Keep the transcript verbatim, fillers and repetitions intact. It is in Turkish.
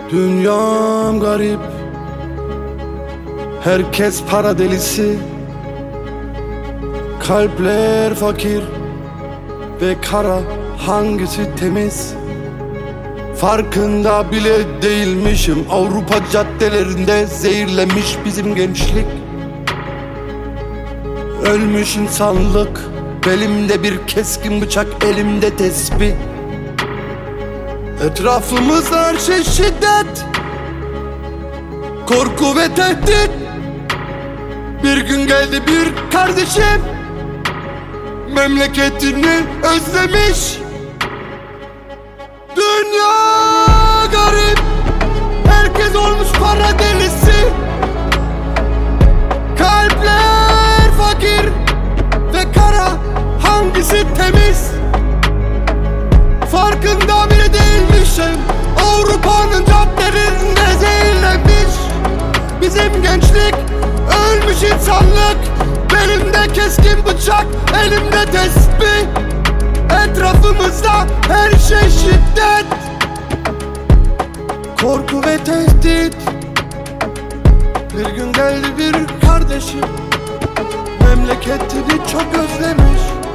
Dünyam garip, herkes para delisi. Kalpler fakir ve kara, hangisi temiz? Farkında bile değilmişim. Avrupa caddelerinde zehirlemiş bizim gençlik. Ölmüş insanlık, belimde bir keskin bıçak, elimde tesbih. Etrafımızda her şey şiddet, korku ve tehdit. Bir gün geldi bir kardeşim, memleketini özlemiş. Dünya garip, herkes olmuş para delisi. Kalpler fakir ve kara, hangisi temiz? Farkında bile değilmişim. Avrupa'nın caddelerinde zehirlenmiş bizim gençlik. Ölmüş insanlık, belimde keskin bıçak, elimde tesbih. Etrafımızda her şey şiddet, korku ve tehdit. Bir gün geldi bir kardeşim, memleketini çok özlemiş.